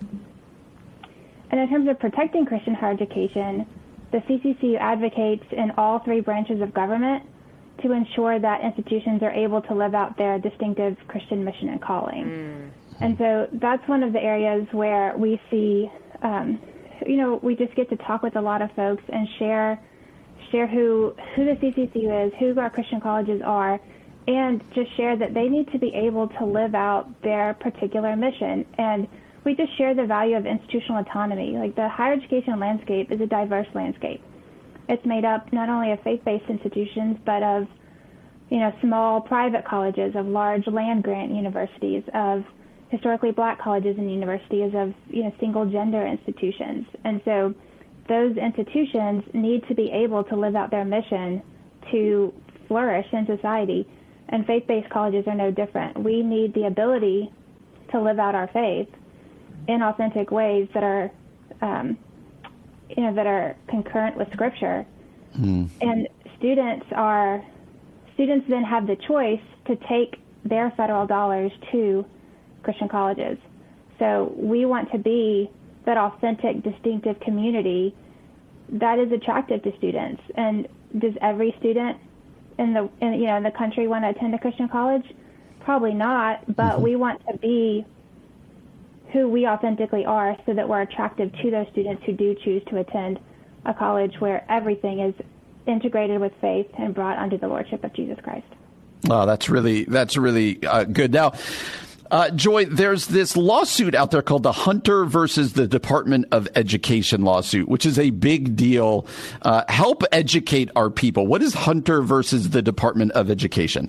And in terms of protecting Christian higher education, the C C C U advocates in all three branches of government to ensure that institutions are able to live out their distinctive Christian mission and calling. Mm. And so that's one of the areas where we see, um, you know, we just get to talk with a lot of folks and share share who, who the C C C U is, who our Christian colleges are, and just share that they need to be able to live out their particular mission. And we just share the value of institutional autonomy. Like, the higher education landscape is a diverse landscape. It's made up not only of faith-based institutions, but of, you know, small private colleges, of large land-grant universities, of historically black colleges and universities of, you know, single gender institutions. And so those institutions need to be able to live out their mission to flourish in society. And faith-based colleges are no different. We need the ability to live out our faith in authentic ways that are, um, you know, that are concurrent with Scripture. Mm. And students are, students then have the choice to take their federal dollars to Christian colleges. So we want to be that authentic, distinctive community that is attractive to students. And does every student in the in, you know in the country want to attend a Christian college? Probably not, but mm-hmm. we want to be who we authentically are so that we're attractive to those students who do choose to attend a college where everything is integrated with faith and brought under the lordship of Jesus Christ. Oh, that's really that's really uh, good. Now, uh, Joy, there's this lawsuit out there called the Hunter versus the Department of Education lawsuit, which is a big deal. Uh, help educate our people. What is Hunter versus the Department of Education?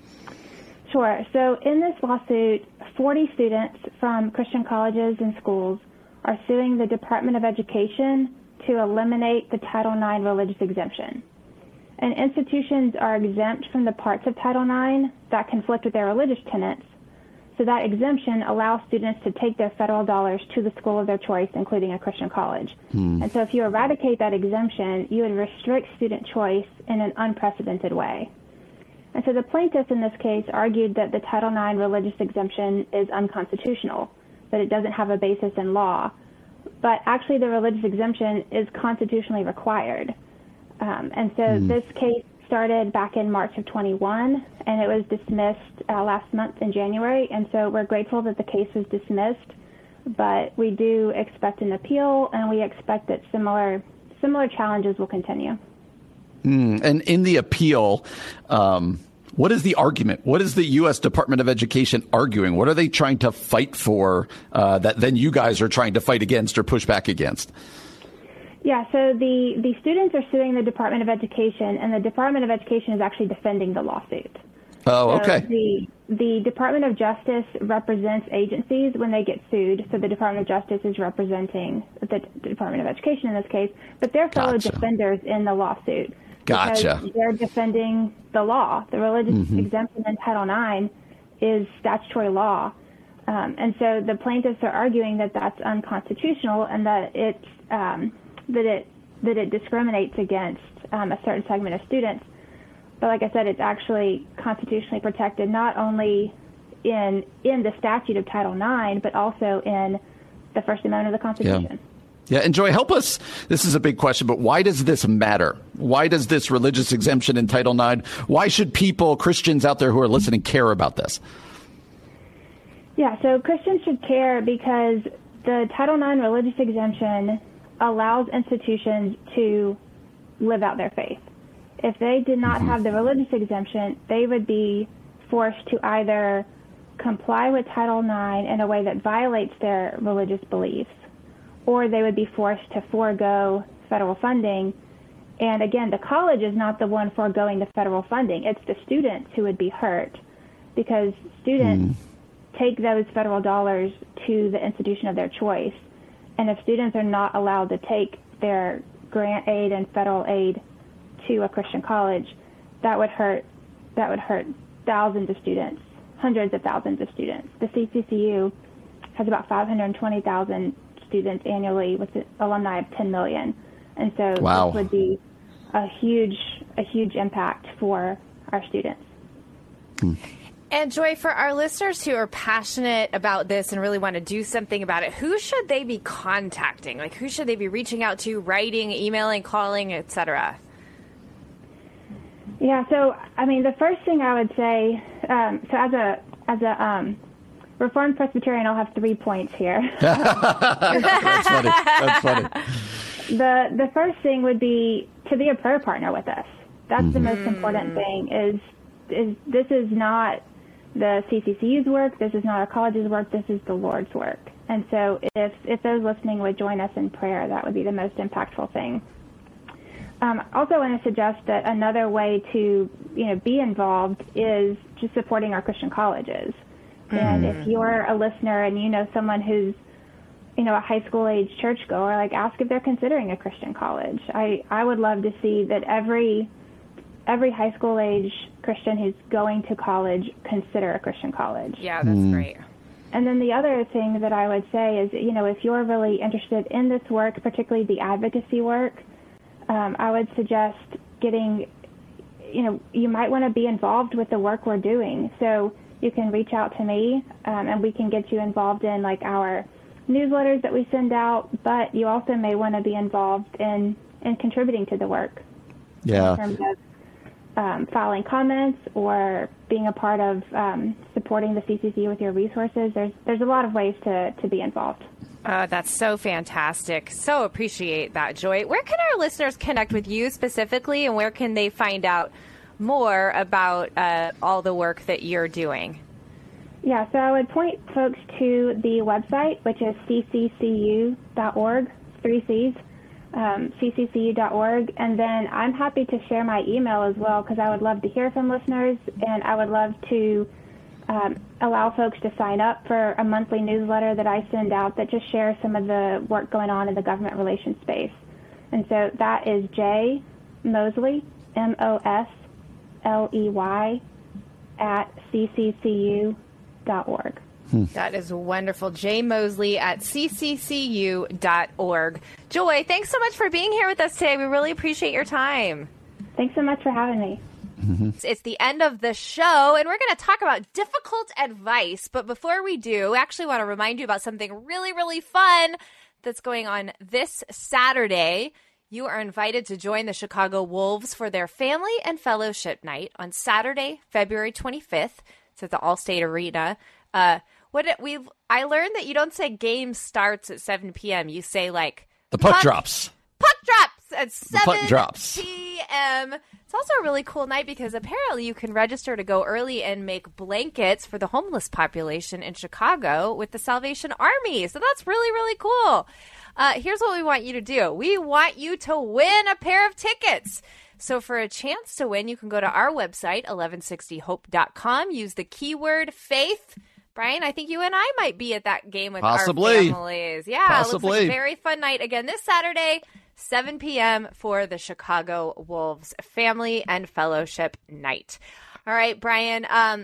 Sure. So in this lawsuit, forty students from Christian colleges and schools are suing the Department of Education to eliminate the Title nine religious exemption. And institutions are exempt from the parts of Title nine that conflict with their religious tenets. So that exemption allows students to take their federal dollars to the school of their choice, including a Christian college. Hmm. And so if you eradicate that exemption, you would restrict student choice in an unprecedented way. And so the plaintiffs in this case argued that the Title nine religious exemption is unconstitutional, that it doesn't have a basis in law. But actually the religious exemption is constitutionally required. Um, and so mm. this case started back in March of twenty-one, and it was dismissed uh, last month in January. And so we're grateful that the case was dismissed, but we do expect an appeal, and we expect that similar similar challenges will continue. Mm. And in the appeal, um, what is the argument? What is the U S Department of Education arguing? What are they trying to fight for uh, that then you guys are trying to fight against or push back against? Yeah, so the, the students are suing the Department of Education, and the Department of Education is actually defending the lawsuit. Oh, okay. So the, the Department of Justice represents agencies when they get sued, so the Department of Justice is representing the Department of Education in this case, but they're fellow gotcha. defenders in the lawsuit. Gotcha. Because they're defending the law. The religious mm-hmm. exemption in Title nine is statutory law. Um, and so the plaintiffs are arguing that that's unconstitutional and that it's um, that it that it discriminates against um, a certain segment of students. But like I said, it's actually constitutionally protected not only in in the statute of Title nine, but also in the First Amendment of the Constitution. Yeah. Yeah, and Joy, help us. This is a big question, but why does this matter? Why does this religious exemption in Title nine, why should people, Christians out there who are listening, care about this? Yeah, so Christians should care because the Title nine religious exemption allows institutions to live out their faith. If they did not mm-hmm. have the religious exemption, they would be forced to either comply with Title nine in a way that violates their religious beliefs, or they would be forced to forego federal funding. And again, the college is not the one foregoing the federal funding. It's the students who would be hurt because students mm. take those federal dollars to the institution of their choice. And if students are not allowed to take their grant aid and federal aid to a Christian college, that would hurt that would hurt thousands of students, hundreds of thousands of students. The C C C U has about five hundred twenty thousand students annually with an alumni of ten million. And so wow. this would be a huge a huge impact for our students. Hmm. And Joy, for our listeners who are passionate about this and really want to do something about it, who should they be contacting? Like, who should they be reaching out to, writing, emailing, calling, et cetera? Yeah, so, I mean, the first thing I would say, um, so as a as a um, Reformed Presbyterian, I'll have three points here. That's funny. That's funny. The, the first thing would be to be a prayer partner with us. That's mm-hmm. the most important thing, is is this is not the C C C U's work, this is not our college's work, this is the Lord's work. And so if, if those listening would join us in prayer, that would be the most impactful thing. Um, also, I want to suggest that another way to, you know, be involved is just supporting our Christian colleges. And if you're a listener and you know someone who's, you know, a high school age churchgoer, like ask if they're considering a Christian college. I, I would love to see that every every high school age Christian who's going to college consider a Christian college. Yeah, that's mm. great. And then the other thing that I would say is, you know, if you're really interested in this work, particularly the advocacy work, um, I would suggest getting, you know, you might want to be involved with the work we're doing. So you can reach out to me, um, and we can get you involved in, like, our newsletters that we send out, but you also may want to be involved in, in contributing to the work. Yeah. In terms of um, filing comments or being a part of um, supporting the C C C with your resources. There's there's a lot of ways to, to be involved. Oh, that's so fantastic. So appreciate that, Joy. Where can our listeners connect with you specifically, and where can they find out more about uh, all the work that you're doing? Yeah, so I would point folks to the website, which is c c c u dot org, three C's, um, c c c u dot org. And then I'm happy to share my email as well, because I would love to hear from listeners, and I would love to um, allow folks to sign up for a monthly newsletter that I send out that just shares some of the work going on in the government relations space. And so that is J Mosley, M O S L E Y, at c c c u dot org. Hmm. That is wonderful. Jay Mosley at c c c u dot org. Joy, thanks so much for being here with us today. We really appreciate your time. Thanks so much for having me. Mm-hmm. It's the end of the show, and we're going to talk about difficult advice. But before we do, we actually want to remind you about something really, really fun that's going on this Saturday. You are invited to join the Chicago Wolves for their Family and Fellowship Night on Saturday, February twenty-fifth. It's at the Allstate Arena. Uh, what it, we've I learned that you don't say game starts at seven p.m. You say, like, the puck, puck drops. Puck drops at seven drops. p.m. It's also a really cool night because apparently you can register to go early and make blankets for the homeless population in Chicago with the Salvation Army. So that's really, really cool. Uh, here's what we want you to do. We want you to win a pair of tickets. So for a chance to win, you can go to our website, eleven sixty hope dot com. Use the keyword faith. Brian, I think you and I might be at that game with Possibly. our families. Yeah, Possibly. It looks like a very fun night. Again, this Saturday, seven p.m. for the Chicago Wolves Family and Fellowship Night. All right, Brian, um,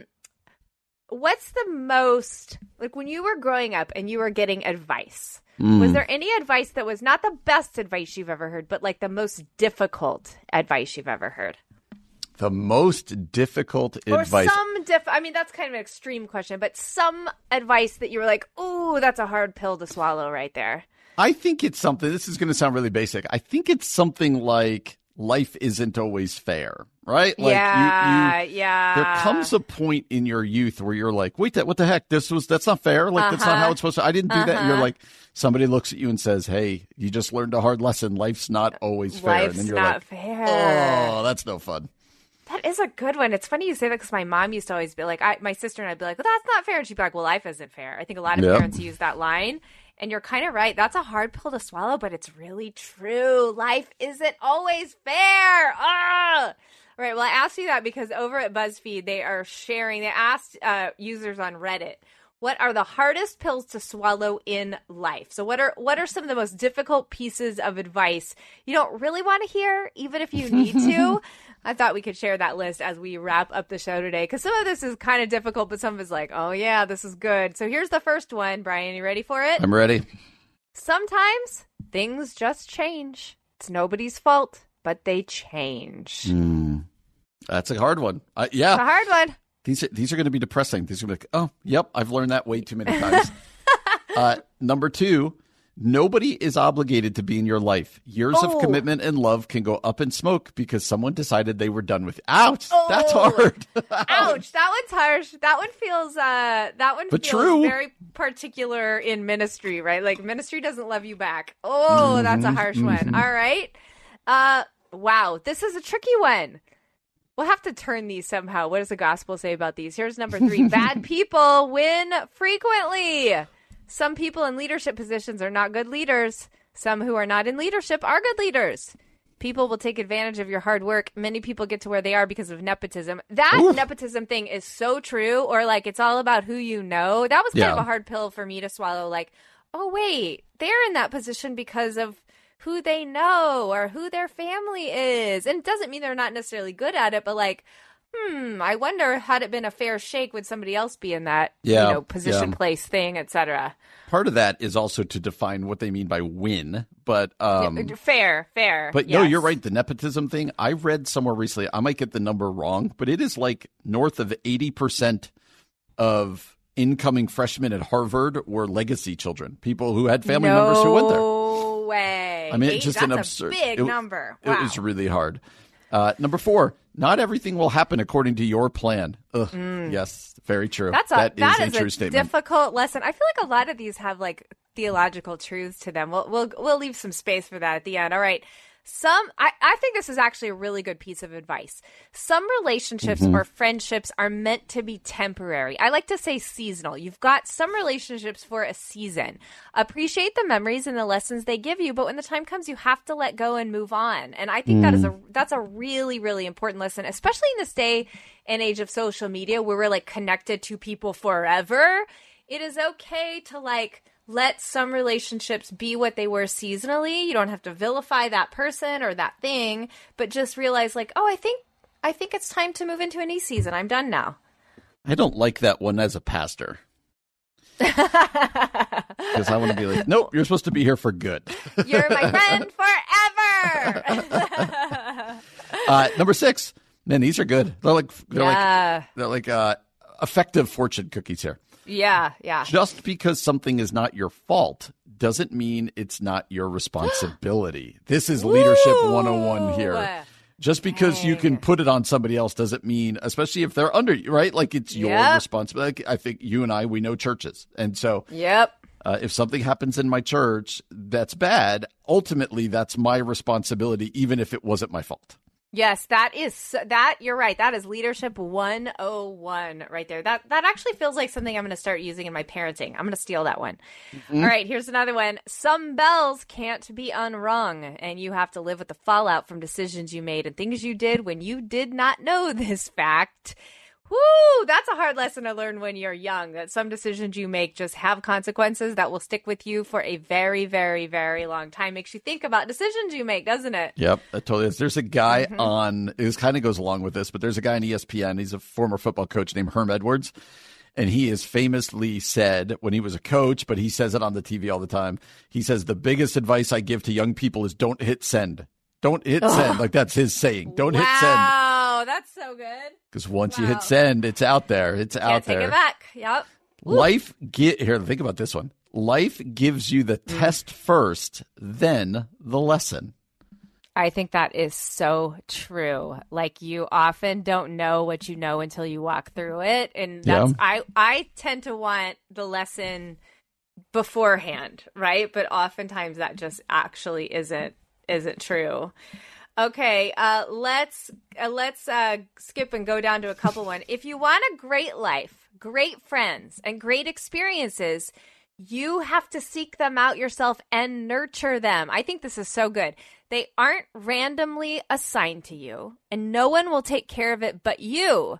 what's the most, like when you were growing up and you were getting advice, Mm. was there any advice that was not the best advice you've ever heard, but like the most difficult advice you've ever heard? The most difficult or advice. Or some diff. I mean, that's kind of an extreme question, but some advice that you were like, "Ooh, that's a hard pill to swallow right there." I think it's something. This is going to sound really basic. I think it's something like life isn't always fair, right? Like yeah, you, you, yeah. There comes a point in your youth where you're like, "Wait, that what the heck? This was that's not fair. Like uh-huh. that's not how it's supposed to. I didn't do uh-huh. that." And you're like. Somebody looks at you and says, "Hey, you just learned a hard lesson. Life's not always fair." Life's and then you're not like, fair. "Oh, that's no fun." That is a good one. It's funny you say that because my mom used to always be like, I, my sister and I'd be like, "Well, that's not fair." And she'd be like, "Well, life isn't fair." I think a lot of yep. parents use that line. And you're kind of right. That's a hard pill to swallow, but it's really true. Life isn't always fair. Ah! All right. Well, I asked you that because over at BuzzFeed, they are sharing, they asked uh, users on Reddit, what are the hardest pills to swallow in life? So what are what are some of the most difficult pieces of advice you don't really want to hear, even if you need to? I thought we could share that list as we wrap up the show today, because some of this is kind of difficult, but some of it's like, oh, yeah, this is good. So here's the first one. Brian, you ready for it? I'm ready. Sometimes things just change. It's nobody's fault, but they change. Mm, that's a hard one. Uh, yeah. It's a hard one. These are, these are going to be depressing. These are going to be like, oh, yep, I've learned that way too many times. uh, number two, nobody is obligated to be in your life. Years oh. of commitment and love can go up in smoke because someone decided they were done with you. Ouch, oh. that's hard. Ouch, that one's harsh. That one feels, uh, that one but feels true. very particular in ministry, right? Like ministry doesn't love you back. Oh, mm-hmm, that's a harsh mm-hmm. one. All right. Uh, wow, this is a tricky one. We'll have to turn these somehow. What does the gospel say about these? Here's number three. Bad people win frequently. Some people in leadership positions are not good leaders. Some who are not in leadership are good leaders. people will take advantage of your hard work. Many people get to where they are because of nepotism. That Oof. nepotism thing is so true. Or like, it's all about who you know. That was kind Yeah. of a hard pill for me to swallow. Like, oh, wait, they're in that position because of who they know or who their family is. And it doesn't mean they're not necessarily good at it, but like, hmm, I wonder, had it been a fair shake, would somebody else be in that, Yeah, you know, position, yeah. place, thing, et cetera? Part of that is also to define what they mean by win, but um, fair, fair. But yes. no, you're right. The nepotism thing, I read somewhere recently, I might get the number wrong, but it is like north of eighty percent of incoming freshmen at Harvard were legacy children, people who had family no members who went there. No way. I mean, Eight, it's just that's an absurd a big it, number. Wow. It was really hard. Uh, number four, not everything will happen according to your plan. Ugh, Mm. Yes, very true. That's a, that that is is a true a statement. difficult lesson. I feel like a lot of these have like theological truths to them. We'll we'll we'll leave some space for that at the end. All right. Some, I, I think this is actually a really good piece of advice. Some relationships Mm-hmm. or friendships are meant to be temporary. I like to say seasonal. You've got some relationships for a season. Appreciate the memories and the lessons they give you, but when the time comes, you have to let go and move on. And I think Mm. that is a that's a really, really important lesson, especially in this day and age of social media where we're like connected to people forever. It is okay to like let some relationships be what they were seasonally. You don't have to vilify that person or that thing, but just realize like, oh, I think I think it's time to move into a new season. I'm done now. I don't like that one as a pastor. Because I want to be like, nope, you're supposed to be here for good. You're my friend forever. uh, number six, man, these are good. They're like they're Yeah. like they're like uh, effective fortune cookies here. yeah, yeah. Just because something is not your fault doesn't mean it's not your responsibility. This is leadership one oh one here. Just because you can put it on somebody else doesn't mean, especially if they're under you, right? Like it's your Yep. responsibility. I think you and I, we know churches. And so Yep. uh, if something happens in my church that's bad, ultimately that's my responsibility, even if it wasn't my fault. Yes, that is that. You're right. That is leadership one oh one right there. That that actually feels like something I'm going to start using in my parenting. I'm going to steal that one. Mm-hmm. All right, here's another one. Some bells can't be unrung, and you have to live with the fallout from decisions you made and things you did when you did not know this fact. Whoo, that's a hard lesson to learn when you're young, that some decisions you make just have consequences that will stick with you for a very, very, very long time. Makes you think about decisions you make, doesn't it? Yep, that totally is. There's a guy Mm-hmm. on, it kind of goes along with this, but there's a guy on E S P N. He's a former football coach named Herm Edwards. And he has famously said when he was a coach, but he says it on the T V all the time. He says, the biggest advice I give to young people is don't hit send. Don't hit send. Like that's his saying. Don't wow, hit send. Wow, that's so good. Because once Wow. you hit send, it's out there. It's Can't out take there. it back. Yep. Life get here. Think about this one. Life gives you the Mm. test first, then the lesson. I think that is so true. Like you often don't know what you know until you walk through it, and that's Yeah. I I tend to want the lesson beforehand, right? But oftentimes that just actually isn't isn't true. Okay, uh, let's uh, let's uh, skip and go down to a couple one. If you want a great life, great friends, and great experiences, you have to seek them out yourself and nurture them. I think this is so good. They aren't randomly assigned to you, and no one will take care of it but you.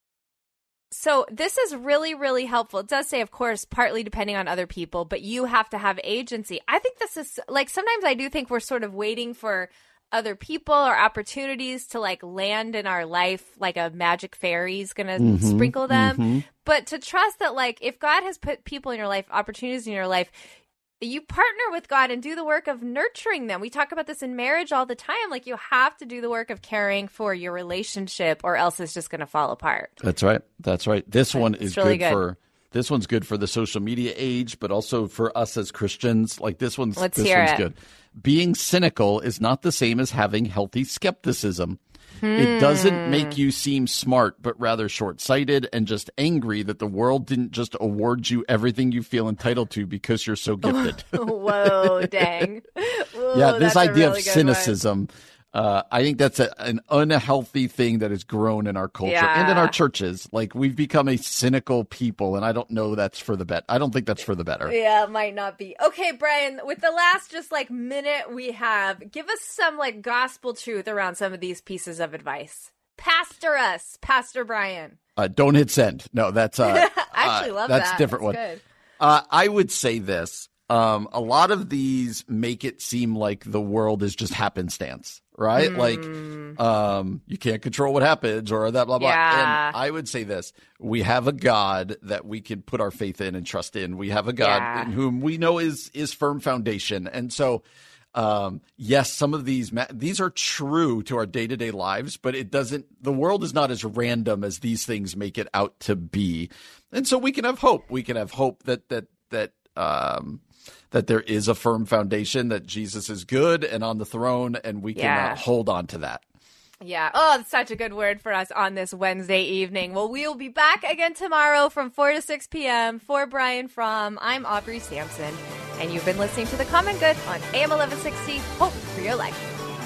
So this is really, really helpful. It does say, of course, partly depending on other people, but you have to have agency. I think this is, like, sometimes I do think we're sort of waiting for other people or opportunities to, like, land in our life, like a magic fairy is going to Mm-hmm, sprinkle them. mm-hmm. But to trust that, like, if God has put people in your life, opportunities in your life, you partner with God and do the work of nurturing them. We talk about this in marriage all the time. Like, you have to do the work of caring for your relationship or else it's just going to fall apart. That's right. That's right. This one It's is really good, good. for this one's good for the social media age, but also for us as Christians. Like this one's Let's this hear one's it. good. Being cynical is not the same as having healthy skepticism. It doesn't make you seem smart, but rather short-sighted and just angry that the world didn't just award you everything you feel entitled to because you're so gifted. Whoa, dang. Ooh, yeah, this that's a idea really of good cynicism Uh, I think that's a, an unhealthy thing that has grown in our culture Yeah. and in our churches. Like, we've become a cynical people, and I don't know that's for the bet. I don't think that's for the better. Yeah, it might not be. Okay, Brian, with the last just like minute we have, give us some like gospel truth around some of these pieces of advice. Pastor us, Pastor Brian. Uh, don't hit send. No, that's uh, I actually uh, love that's that. a different That's one. good. Uh, I would say this. Um, a lot of these make it seem like the world is just happenstance, right? Mm. Like, um, you can't control what happens or that blah, blah. Yeah. And I would say this. We have a God that we can put our faith in and trust in. We have a God Yeah. in whom we know is, is firm foundation. And so, um, yes, some of these, ma- these are true to our day-to-day lives, but it doesn't, the world is not as random as these things make it out to be. And so we can have hope. We can have hope that, that, that, um, that there is a firm foundation, that Jesus is good and on the throne, and we can Yeah. uh, hold on to that. Yeah. Oh, that's such a good word for us on this Wednesday evening. Well, we'll be back again tomorrow from four to six p.m. For Brian Fromm, I'm Aubrey Sampson, and you've been listening to The Common Good on A M eleven sixty. Hope for your life.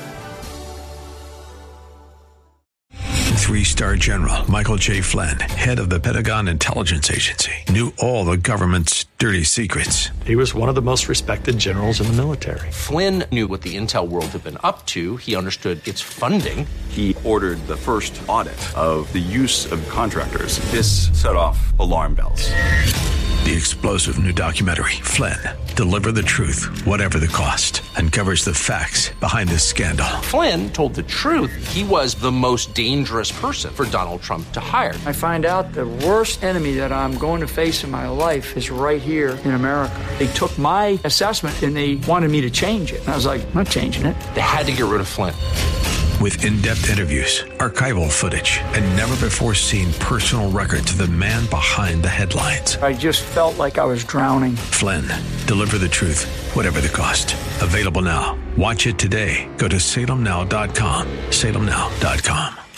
Three-star General Michael J. Flynn, head of the Pentagon Intelligence Agency, knew all the government's dirty secrets. He was one of the most respected generals in the military. Flynn knew what the intel world had been up to. He understood its funding. He ordered the first audit of the use of contractors. This set off alarm bells. The explosive new documentary, Flynn, Deliver the Truth, Whatever the Cost, uncovers the facts behind this scandal. Flynn told the truth. He was the most dangerous person for Donald Trump to hire. I find out the worst enemy that I'm going to face in my life is right here in America. They took my assessment and they wanted me to change it. And I was like, I'm not changing it. They had to get rid of Flynn. With in-depth interviews, archival footage, and never-before-seen personal records of the man behind the headlines. I just felt like I was drowning. Flynn, Deliver the Truth, Whatever the Cost. Available now. Watch it today. Go to salem now dot com. salem now dot com.